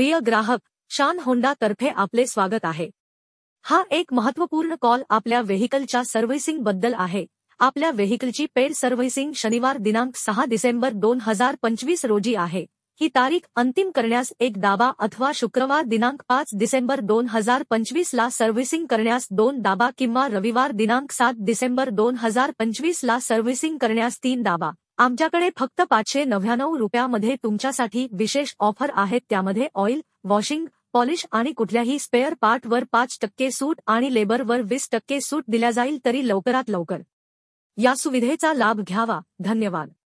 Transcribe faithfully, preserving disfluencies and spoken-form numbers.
प्रिय ग्राहक, शान होंडा तर्फे आपले स्वागत आहे। हा एक महत्त्वपूर्ण कॉल आपल्या व्हेइकलच्या सर्व्हिसिंग बद्दल आहे। आपल्या व्हेइकलची पेड सर्व्हिसिंग शनिवार दिनांक सहा डिसेंबर दोन हजार पंचवीस रोजी आहे। ही तारीख अंतिम करण्यास एक दाबा अथवा शुक्रवार दिनांक पाच डिसेंबर दोन हजार पंचवीस ला सर्व्हिसिंग करण्यास दोन दाबा किंवा रविवार दिनांक सात डिसेंबर दोन हजार पंचवीस ला सर्व्हिसिंग करण्यास तीन दाबा। आमच्याकडे फक्त पाचशे नव्याण्णव रुपयामध्ये तुमच्यासाठी विशेष ऑफर आहेत, त्यामध्ये ऑइल, वॉशिंग, पॉलिश आणि कुठल्याही स्पेअर पार्टवर पाच टक्के सूट आणि लेबरवर वीस टक्के सूट दिल्या जाईल, तरी लवकरात लवकर या सुविधेचा लाभ घ्यावा। धन्यवाद।